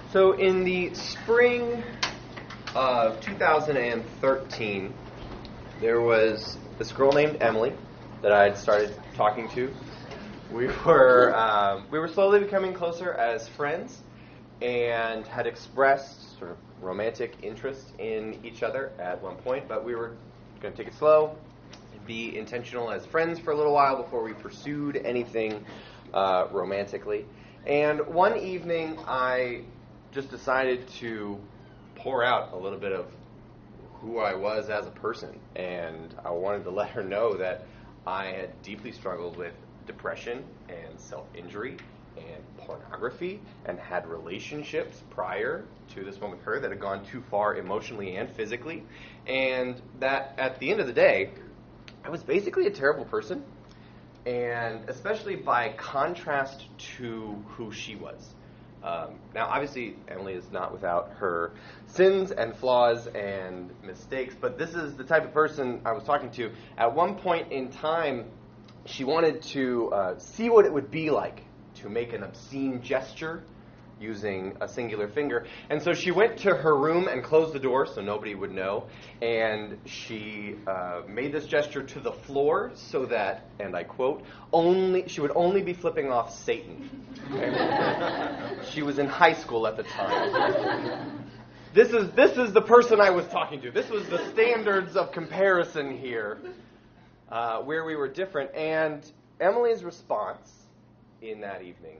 So in the spring of 2013, there was this girl named Emily that I had started talking to. We were slowly becoming closer as friends and had expressed sort of romantic interest in each other at one point, but we were going to take it slow and be intentional as friends for a little while before we pursued anything romantically. And one evening, I just decided to pour out a little bit of who I was as a person, and I wanted to let her know that I had deeply struggled with depression and self-injury and pornography and had relationships prior to this one with her that had gone too far emotionally and physically, and that at the end of the day, I was basically a terrible person, and especially by contrast to who she was. Now, obviously, Emily is not without her sins and flaws and mistakes, but this is the type of person I was talking to. At one point in time, she wanted to see what it would be like to make an obscene gesture using a singular finger. And so she went to her room and closed the door so nobody would know. And she made this gesture to the floor so that, and I quote, she would only be flipping off Satan. Okay? She was in high school at the time. This is the person I was talking to. This was the standards of comparison here, where we were different. And Emily's response in that evening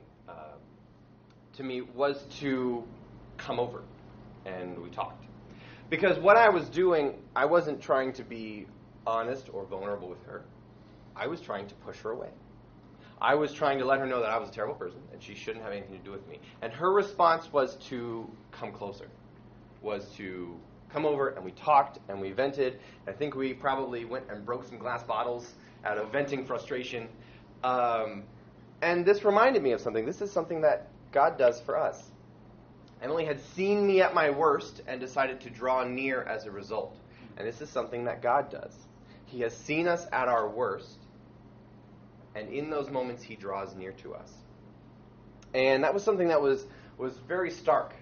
to me was to come over, and we talked. Because what I was doing, I wasn't trying to be honest or vulnerable with her. I was trying to push her away. I was trying to let her know that I was a terrible person, and she shouldn't have anything to do with me. And her response was to come closer, was to come over, and we talked, and we vented. I think we probably went and broke some glass bottles out of venting frustration. And this reminded me of something. This is something that God does for us. Emily had seen me at my worst and decided to draw near as a result. And this is something that God does. He has seen us at our worst, and in those moments he draws near to us. And that was something that was very stark,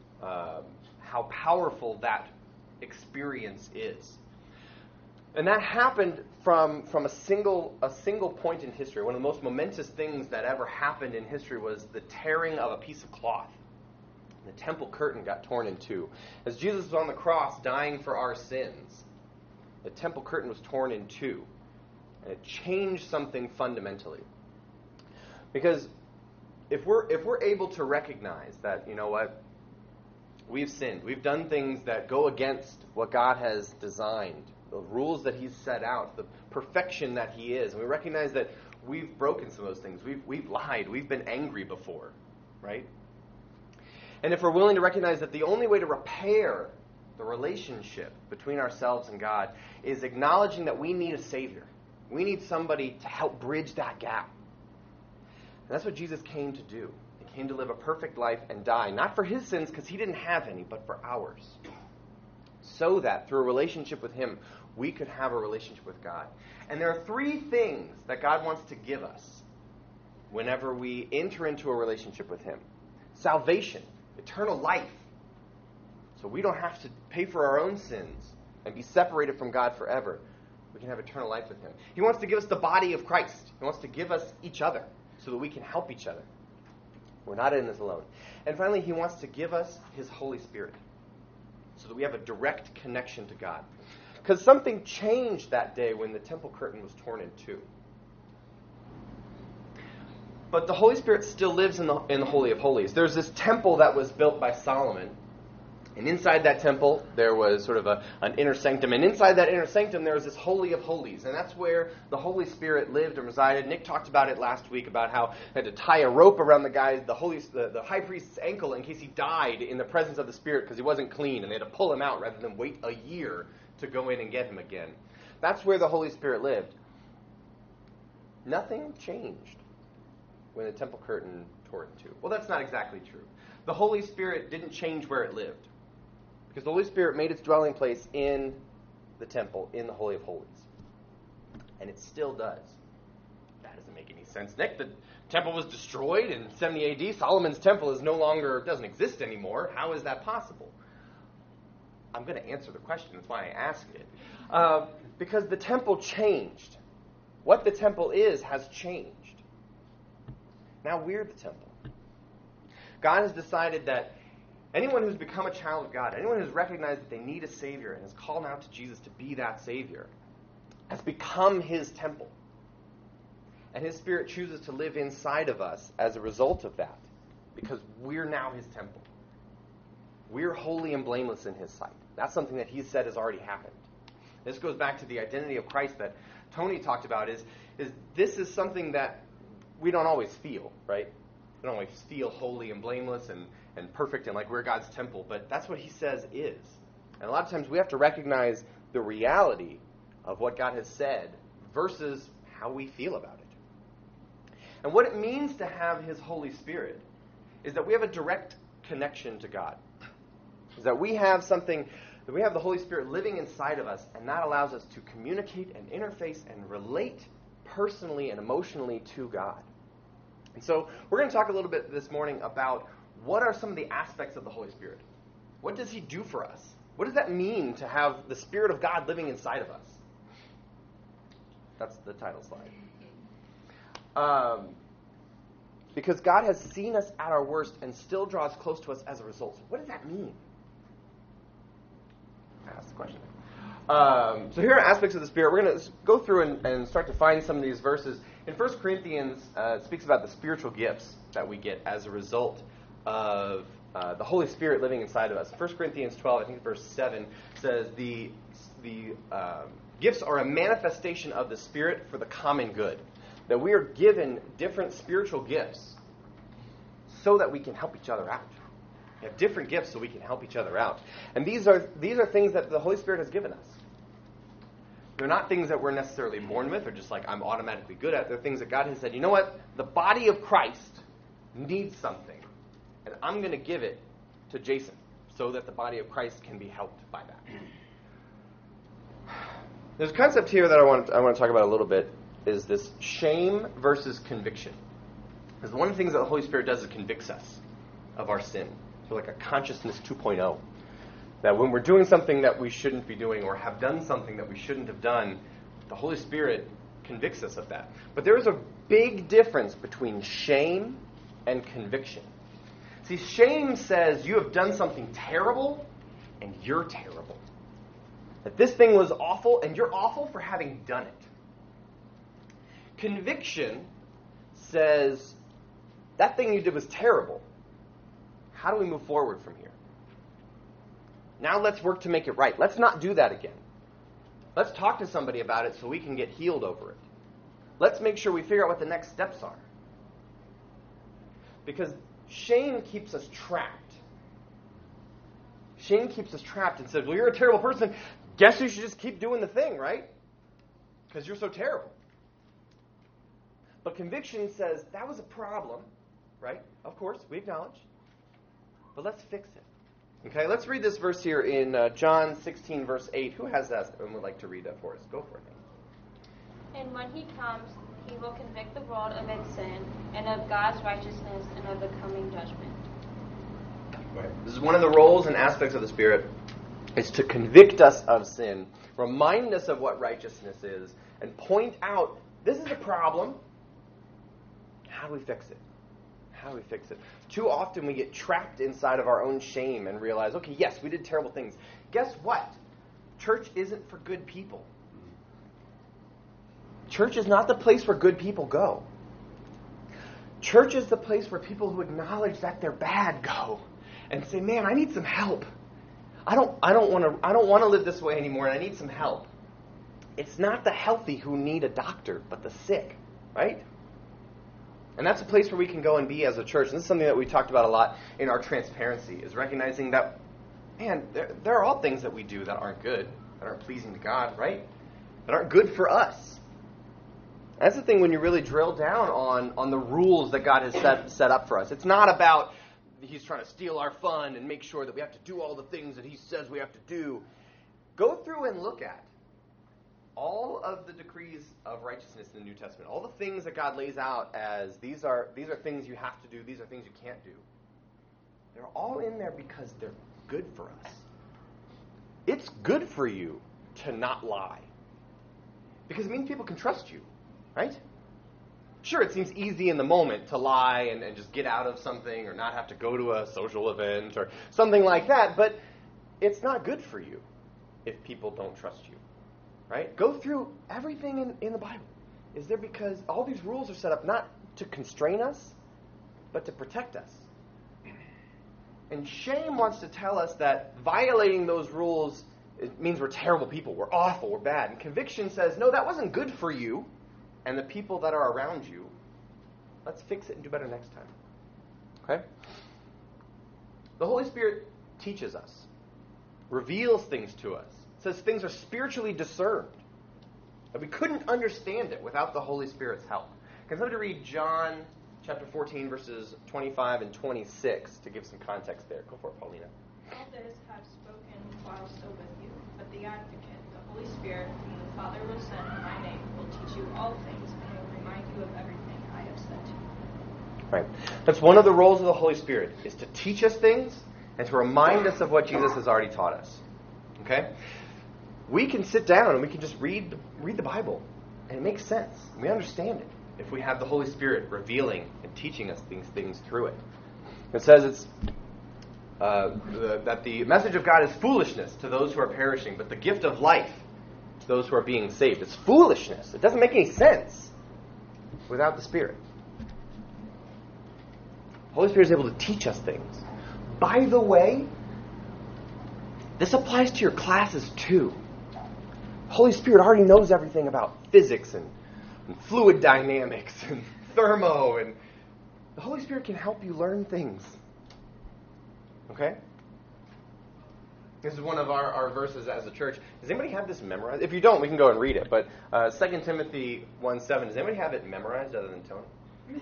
how powerful that experience is. And that happened from a single point in history. One of the most momentous things that ever happened in history was the tearing of a piece of cloth. The temple curtain got torn in two. As Jesus was on the cross dying for our sins, the temple curtain was torn in two. And it changed something fundamentally. Because if we're able to recognize that, you know what, we've sinned, we've done things that go against what God has designed, the rules that he's set out, the perfection that he is. And we recognize that we've broken some of those things. We've lied. We've been angry before, right? And if we're willing to recognize that the only way to repair the relationship between ourselves and God is acknowledging that we need a Savior. We need somebody to help bridge that gap. And that's what Jesus came to do. He came to live a perfect life and die, not for his sins because he didn't have any, but for ours. So that through a relationship with him, we could have a relationship with God. And there are three things that God wants to give us whenever we enter into a relationship with him. Salvation, eternal life. So we don't have to pay for our own sins and be separated from God forever. We can have eternal life with him. He wants to give us the body of Christ. He wants to give us each other so that we can help each other. We're not in this alone. And finally, he wants to give us his Holy Spirit so that we have a direct connection to God. Because something changed that day when the temple curtain was torn in two. But the Holy Spirit still lives in the Holy of Holies. There's this temple that was built by Solomon. And inside that temple, there was sort of an inner sanctum. And inside that inner sanctum, there was this Holy of Holies. And that's where the Holy Spirit lived and resided. Nick talked about it last week, about how they had to tie a rope around the high priest's ankle in case he died in the presence of the Spirit because he wasn't clean. And they had to pull him out rather than wait a year to go in and get him again. That's where the Holy Spirit lived. Nothing changed when the temple curtain tore in two. Well, that's not exactly true. The Holy Spirit didn't change where it lived. Because the Holy Spirit made its dwelling place in the temple, in the Holy of Holies. And it still does. That doesn't make any sense, Nick. Temple was destroyed in 70 AD. Solomon's temple doesn't exist anymore. How is that possible? I'm going to answer the question. That's why I asked it. Because the temple changed. What the temple is has changed. Now we're the temple. God has decided that anyone who's become a child of God, anyone who's recognized that they need a Savior and has called out to Jesus to be that Savior, has become His temple. And His Spirit chooses to live inside of us as a result of that, because we're now His temple. We're holy and blameless in His sight. That's something that He said has already happened. This goes back to the identity of Christ that Tony talked about, is this is something that we don't always feel, right? We don't always feel holy and blameless and perfect and like we're God's temple, but that's what He says is. And a lot of times we have to recognize the reality of what God has said versus how we feel about it. And what it means to have His Holy Spirit is that we have a direct connection to God. Is that we have the Holy Spirit living inside of us, and that allows us to communicate and interface and relate personally and emotionally to God. And so we're going to talk a little bit this morning about what are some of the aspects of the Holy Spirit. What does He do for us? What does that mean to have the Spirit of God living inside of us? That's the title slide. Because God has seen us at our worst and still draws close to us as a result. So what does that mean? Ask the question. So here are aspects of the Spirit. We're going to go through and start to find some of these verses. In 1 Corinthians, it speaks about the spiritual gifts that we get as a result of the Holy Spirit living inside of us. 1 Corinthians 12, I think verse 7, says the gifts are a manifestation of the Spirit for the common good. That we are given different spiritual gifts so that we can help each other out. We have different gifts so we can help each other out. And these are things that the Holy Spirit has given us. They're not things that we're necessarily born with or just like I'm automatically good at. They're things that God has said, you know what? The body of Christ needs something. And I'm going to give it to Jason so that the body of Christ can be helped by that. There's a concept here that I want to talk about a little bit, is this shame versus conviction. Because one of the things that the Holy Spirit does is convicts us of our sin. So like a consciousness 2.0. That when we're doing something that we shouldn't be doing or have done something that we shouldn't have done, the Holy Spirit convicts us of that. But there is a big difference between shame and conviction. See, shame says you have done something terrible and you're terrible. That this thing was awful and you're awful for having done it. Conviction says that thing you did was terrible. How do we move forward from here? Now let's work to make it right. Let's not do that again. Let's talk to somebody about it so we can get healed over it. Let's make sure we figure out what the next steps are. Because shame keeps us trapped. Shame keeps us trapped and says, well, you're a terrible person. Guess you should just keep doing the thing, right? Because you're so terrible. But conviction says, that was a problem, right? Of course, we acknowledge. But let's fix it. Okay, let's read this verse here in John 16, verse 8. Who has that and would like to read that for us? Go for it. And when He comes, He will convict the world of its sin and of God's righteousness and of the coming judgment. Right. This is one of the roles and aspects of the Spirit, is to convict us of sin, remind us of what righteousness is, and point out, this is a problem. How do we fix it? How do we fix it? Too often we get trapped inside of our own shame and realize, okay, yes, we did terrible things. Guess what? Church isn't for good people. Church is not the place where good people go. Church is the place where people who acknowledge that they're bad go and say, man, I need some help. I don't want to live this way anymore, and I need some help. It's not the healthy who need a doctor, but the sick, right? And that's a place where we can go and be as a church. And this is something that we talked about a lot in our transparency, is recognizing that, man, there are all things that we do that aren't good, that aren't pleasing to God, right? That aren't good for us. That's the thing when you really drill down on the rules that God has set up for us. It's not about He's trying to steal our fun and make sure that we have to do all the things that He says we have to do. Go through and look at all of the decrees of righteousness in the New Testament, all the things that God lays out as these are things you have to do, these are things you can't do, they're all in there because they're good for us. It's good for you to not lie. Because it means people can trust you, right? Sure, it seems easy in the moment to lie and just get out of something or not have to go to a social event or something like that, but it's not good for you if people don't trust you, right? Go through everything in the Bible. Is there because all these rules are set up not to constrain us, but to protect us. And shame wants to tell us that violating those rules it means we're terrible people, we're awful, we're bad. And conviction says, no, that wasn't good for you and the people that are around you. Let's fix it and do better next time. Okay? The Holy Spirit teaches us, reveals things to us, says things are spiritually discerned. And we couldn't understand it without the Holy Spirit's help. Can somebody read John chapter 14, verses 25 and 26 to give some context there? Go for it, Paulina. All this have spoken while still with you, but the Advocate, the Holy Spirit, whom the Father will send in my name, will teach you all things and will remind you of everything I have said to you. Right. That's one of the roles of the Holy Spirit, is to teach us things and to remind us of what Jesus has already taught us. Okay? We can sit down and we can just read the Bible, and it makes sense. We understand it if we have the Holy Spirit revealing and teaching us these things through it. It says it's that the message of God is foolishness to those who are perishing, but the gift of life to those who are being saved. It's foolishness. It doesn't make any sense without the Spirit. The Holy Spirit is able to teach us things. By the way, this applies to your classes too. The Holy Spirit already knows everything about physics and fluid dynamics and thermo, and the Holy Spirit can help you learn things. Okay? This is one of our verses as a church. Does anybody have this memorized? If you don't, we can go and read it. But 2 Timothy 1:7, does anybody have it memorized other than Tony?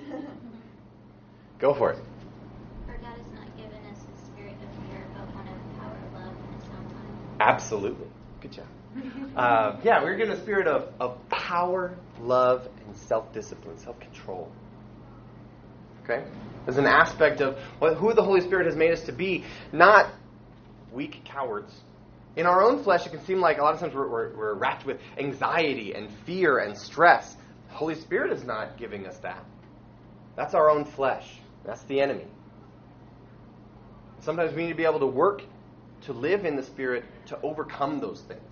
Go for it. For God has not given us the spirit of fear, but one of power, love, and a sound mind. Absolutely. Good job. We're given a spirit of power, love, and self-discipline, self-control. Okay? There's an aspect of who the Holy Spirit has made us to be, not weak cowards. In our own flesh, it can seem like a lot of times we're racked with anxiety and fear and stress. The Holy Spirit is not giving us that. That's our own flesh. That's the enemy. Sometimes we need to be able to work to live in the Spirit to overcome those things.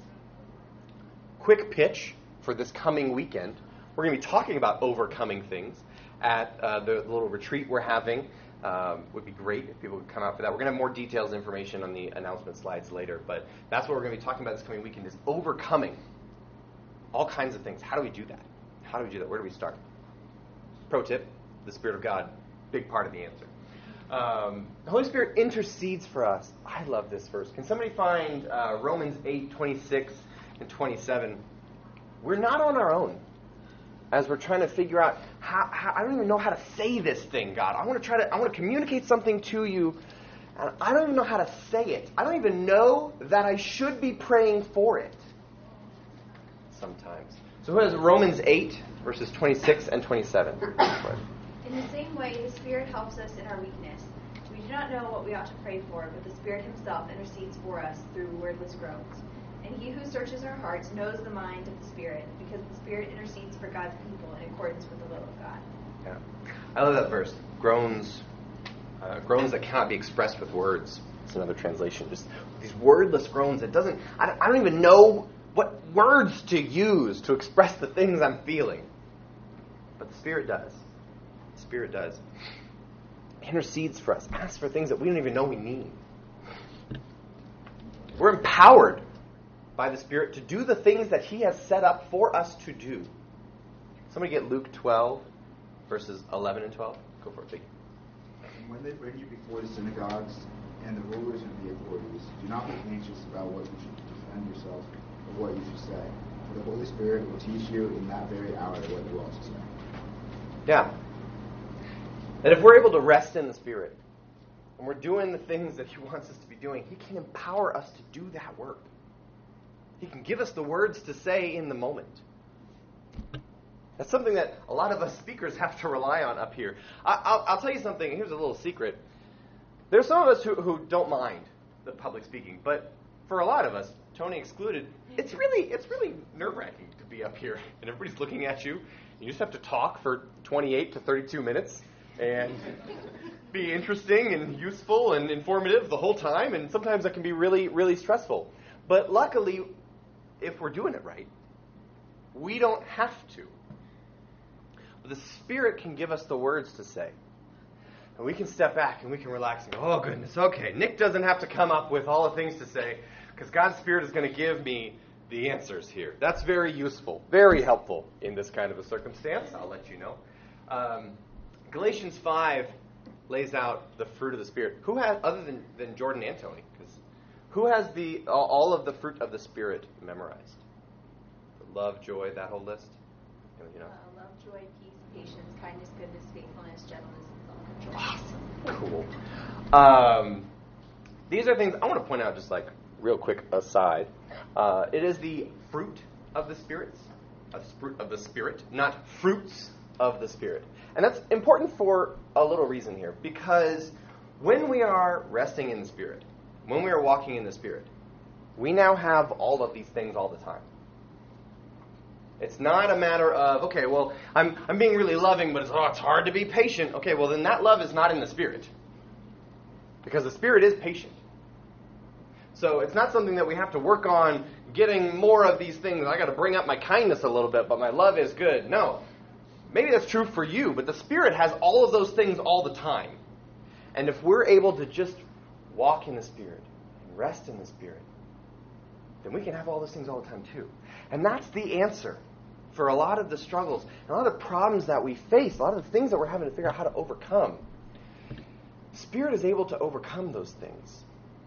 Quick pitch for this coming weekend. We're going to be talking about overcoming things at the little retreat we're having. Would be great if people would come out for that. We're going to have more details and information on the announcement slides later, but that's what we're going to be talking about this coming weekend, is overcoming all kinds of things. How do we do that? How do we do that? Where do we start? Pro tip, the Spirit of God, big part of the answer. The Holy Spirit intercedes for us. I love this verse. Can somebody find Romans 8:26 and 27? We're not on our own as we're trying to figure out how I don't even know how to say this thing, God. I want to communicate something to you, and I don't even know how to say it. I don't even know that I should be praying for it sometimes. So who has Romans 8, verses 26 and 27? In the same way, the Spirit helps us in our weakness. We do not know what we ought to pray for, but the Spirit Himself intercedes for us through wordless groans. And He who searches our hearts knows the mind of the Spirit, because the Spirit intercedes for God's people in accordance with the will of God. Yeah, I love that verse. Groans that cannot be expressed with words. It's another translation. Just these wordless groans. I don't even know what words to use to express the things I'm feeling. But the Spirit does. The Spirit does. He intercedes for us. Asks for things that we don't even know we need. We're empowered by the Spirit to do the things that He has set up for us to do. Somebody get Luke 12, verses 11 and 12. Go for it, Vicky. And when they bring you before the synagogues and the rulers and the authorities, do not be anxious about what you should defend yourself or what you should say. For the Holy Spirit will teach you in that very hour what you ought to say. Yeah. That if we're able to rest in the Spirit, and we're doing the things that He wants us to be doing, He can empower us to do that work. He can give us the words to say in the moment. That's something that a lot of us speakers have to rely on up here. I'll tell you something. Here's a little secret. There's some of us who don't mind the public speaking, but for a lot of us, Tony excluded, it's really nerve-wracking to be up here and everybody's looking at you. You just have to talk for 28 to 32 minutes and be interesting and useful and informative the whole time, and sometimes that can be really, really stressful. But luckily, if we're doing it right, we don't have to. The Spirit can give us the words to say. And we can step back and we can relax and go, oh goodness, okay, Nick doesn't have to come up with all the things to say because God's Spirit is going to give me the answers here. That's very useful, very helpful in this kind of a circumstance. I'll let you know. Galatians 5 lays out the fruit of the Spirit. Who has, other than Jordan and Tony, who has all of the fruit of the Spirit memorized? Love, joy, that whole list? You know. Love, joy, peace, patience, kindness, goodness, faithfulness, gentleness, and self-control. Awesome. Cool. These are things I want to point out, just like real quick aside. It is the fruit of the Spirit, not fruits of the Spirit. And that's important for a little reason here, because when we are resting in the Spirit, when we are walking in the Spirit, we now have all of these things all the time. It's not a matter of, okay, well, I'm being really loving, but it's hard to be patient. Okay, well, then that love is not in the Spirit. Because the Spirit is patient. So it's not something that we have to work on getting more of these things. I got to bring up my kindness a little bit, but my love is good. No. Maybe that's true for you, but the Spirit has all of those things all the time. And if we're able to just walk in the Spirit and rest in the Spirit, then we can have all those things all the time too. And that's the answer for a lot of the struggles, a lot of the problems that we face, a lot of the things that we're having to figure out how to overcome. Spirit is able to overcome those things.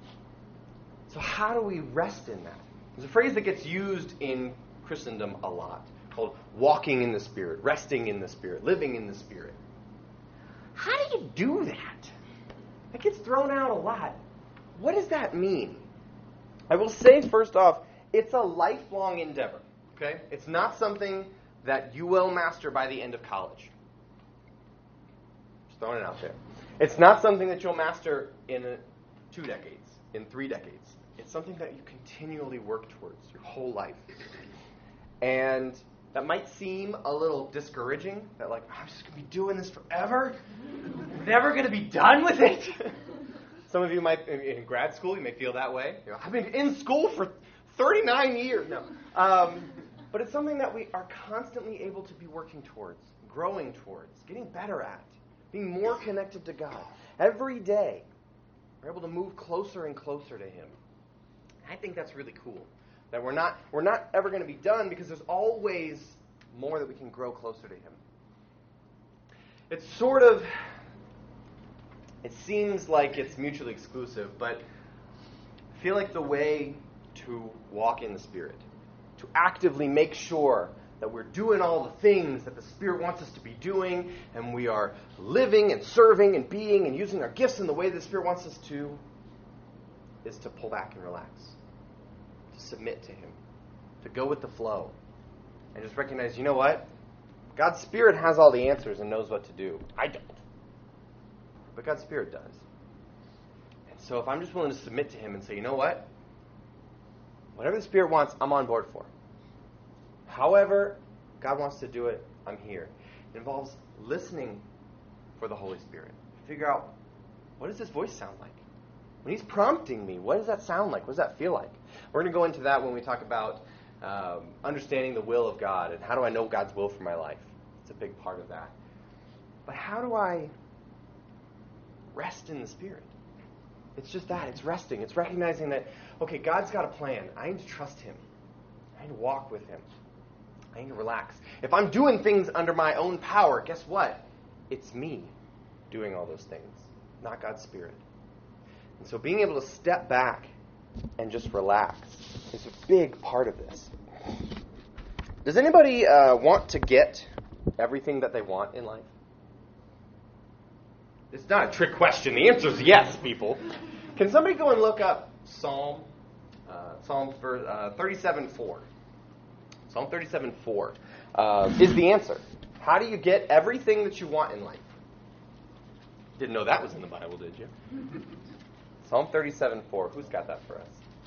So how do we rest in that? There's a phrase that gets used in Christendom a lot called walking in the Spirit, resting in the Spirit, living in the Spirit. How do you do that? That gets thrown out a lot. What does that mean? I will say first off, it's a lifelong endeavor. Okay? It's not something that you will master by the end of college. Just throwing it out there. It's not something that you'll master in 2 decades, in 3 decades. It's something that you continually work towards your whole life. And that might seem a little discouraging, that like, I'm just going to be doing this forever? I'm never going to be done with it? Some of you might, in grad school, you may feel that way. You know, I've been in school for 39 years. No. But it's something that we are constantly able to be working towards, growing towards, getting better at, being more connected to God. Every day, we're able to move closer and closer to Him. I think that's really cool. That we're not ever going to be done because there's always more that we can grow closer to Him. It's sort of, it seems like it's mutually exclusive, but I feel like the way to walk in the Spirit, to actively make sure that we're doing all the things that the Spirit wants us to be doing, and we are living and serving and being and using our gifts in the way that the Spirit wants us to, is to pull back and relax, to submit to Him, to go with the flow, and just recognize, you know what? God's Spirit has all the answers and knows what to do. I don't. But God's Spirit does. And so if I'm just willing to submit to Him and say, you know what? Whatever the Spirit wants, I'm on board for. However God wants to do it, I'm here. It involves listening for the Holy Spirit. Figure out, what does His voice sound like? When He's prompting me, what does that sound like? What does that feel like? We're going to go into that when we talk about understanding the will of God and how do I know God's will for my life. It's a big part of that. But how do I rest in the Spirit? It's just that. It's resting. It's recognizing that, okay, God's got a plan. I need to trust Him. I need to walk with Him. I need to relax. If I'm doing things under my own power, guess what? It's me doing all those things, not God's Spirit. And so being able to step back and just relax is a big part of this. Does anybody want to get everything that they want in life? It's not a trick question. The answer is yes, people. Can somebody go and look up Psalm Psalm 37:4. Psalm 37:4 is the answer. How do you get everything that you want in life? Didn't know that was in the Bible, did you? Psalm 37:4. Who's got that for us?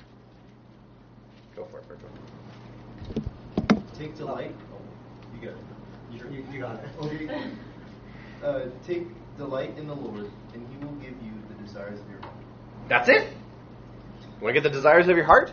Go for it, Bertrand. Take delight. Oh, you got it. You got it. Okay. Take delight in the Lord, and He will give you the desires of your heart. That's it. You want to get the desires of your heart?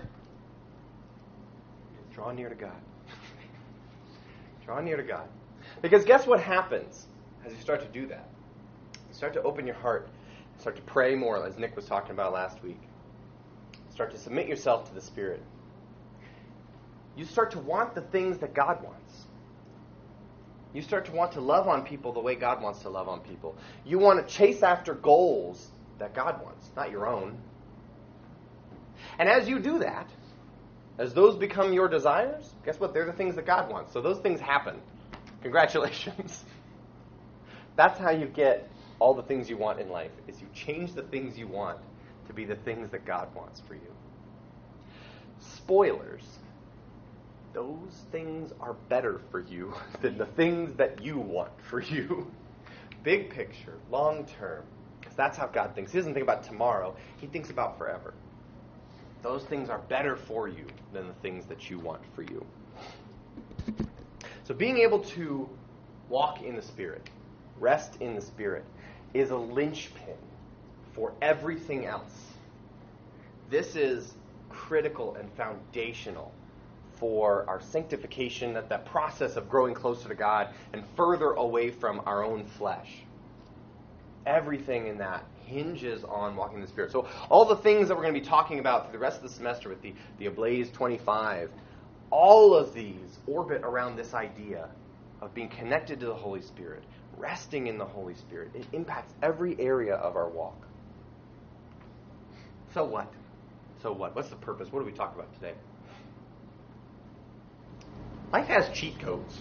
Draw near to God. Draw near to God. Because guess what happens as you start to do that? You start to open your heart, start to pray more, as Nick was talking about last week. Start to submit yourself to the Spirit. You start to want the things that God wants. You start to want to love on people the way God wants to love on people. You want to chase after goals that God wants, not your own. And as you do that, as those become your desires, guess what? They're the things that God wants. So those things happen. Congratulations. That's how you get all the things you want in life, is you change the things you want to be the things that God wants for you. Spoilers. Those things are better for you than the things that you want for you. Big picture, long term. Because that's how God thinks. He doesn't think about tomorrow. He thinks about forever. Those things are better for you than the things that you want for you. So being able to walk in the Spirit, rest in the Spirit, is a linchpin for everything else. This is critical and foundational for our sanctification, that process of growing closer to God and further away from our own flesh. Everything in that hinges on walking in the Spirit. So all the things that we're going to be talking about through the rest of the semester with the Ablaze 25, all of these orbit around this idea of being connected to the Holy Spirit, resting in the Holy Spirit. It impacts every area of our walk. So what? So what? What's the purpose? What do we talk about today? Life has cheat codes.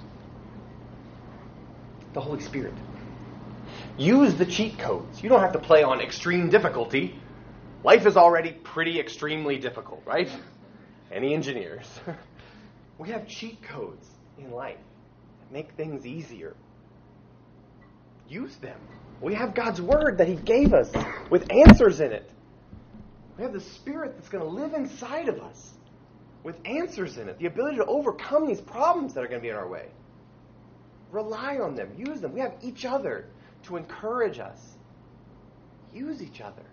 The Holy Spirit. Use the cheat codes. You don't have to play on extreme difficulty. Life is already pretty extremely difficult, right? Any engineers? We have cheat codes in life that make things easier. Use them. We have God's Word that He gave us with answers in it. We have the Spirit that's going to live inside of us with answers in it, the ability to overcome these problems that are going to be in our way. Rely on them. Use them. We have each other to encourage us. Use each other.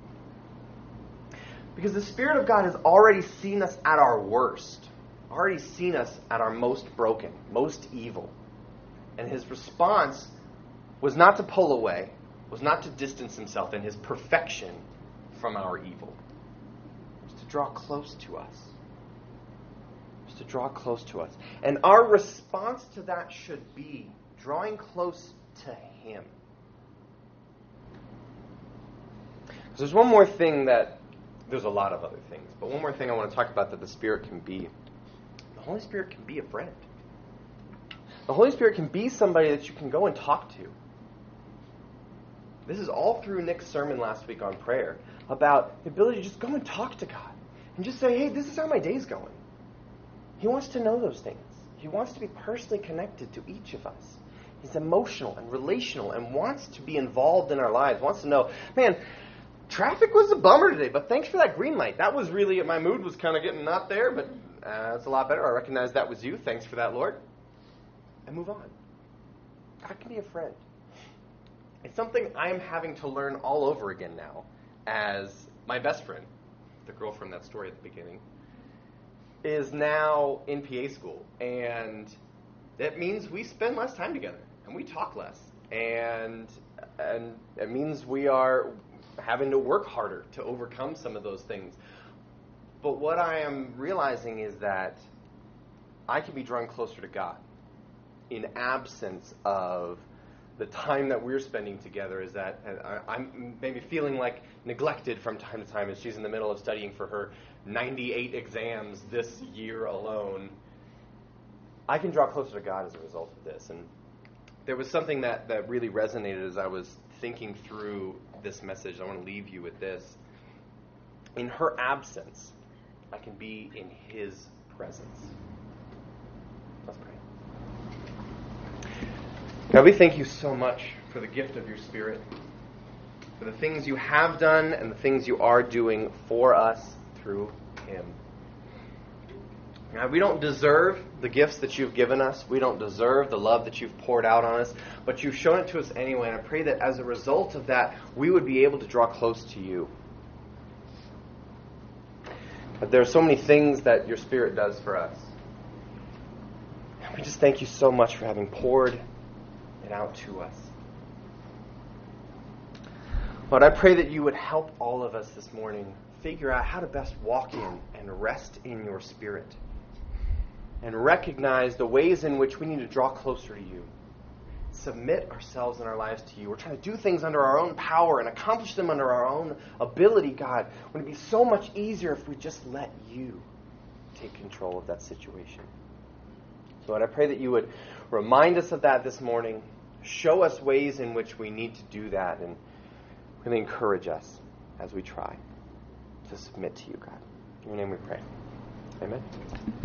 Because the Spirit of God has already seen us at our worst, already seen us at our most broken, most evil. And His response was not to pull away, was not to distance Himself in His perfection from our evil. It was to draw close to us. It was to draw close to us. And our response to that should be drawing close to Him. There's one more thing there's a lot of other things, but one more thing I want to talk about that the Spirit can be. The Holy Spirit can be a friend. The Holy Spirit can be somebody that you can go and talk to. This is all through Nick's sermon last week on prayer, about the ability to just go and talk to God. And just say, hey, this is how my day's going. He wants to know those things. He wants to be personally connected to each of us. He's emotional and relational and wants to be involved in our lives, wants to know, man, traffic was a bummer today, but thanks for that green light. That was really, my mood was kind of getting not there, but it's a lot better. I recognize that was you. Thanks for that, Lord. And move on. God can be a friend. It's something I'm having to learn all over again now as my best friend, the girl from that story at the beginning, is now in PA school. And that means we spend less time together and we talk less. And it means we are having to work harder to overcome some of those things. But what I am realizing is that I can be drawn closer to God in absence of the time that we're spending together. Is that I'm maybe feeling like neglected from time to time as she's in the middle of studying for her 98 exams this year alone. I can draw closer to God as a result of this. And there was something that really resonated as I was thinking through this message. I want to leave you with this. In her absence, I can be in His presence. Let's pray. God, we thank you so much for the gift of your Spirit, for the things you have done and the things you are doing for us through Him. God, we don't deserve the gifts that you've given us. We don't deserve the love that you've poured out on us, but you've shown it to us anyway, and I pray that as a result of that, we would be able to draw close to you. But there are so many things that your Spirit does for us. And we just thank you so much for having poured it out to us. Lord, I pray that you would help all of us this morning figure out how to best walk in and rest in your Spirit, and recognize the ways in which we need to draw closer to you, submit ourselves and our lives to you. We're trying to do things under our own power and accomplish them under our own ability, God. Would it be so much easier if we just let you take control of that situation? So Lord, I pray that you would remind us of that this morning, show us ways in which we need to do that, and really encourage us as we try to submit to you, God. In your name we pray. Amen.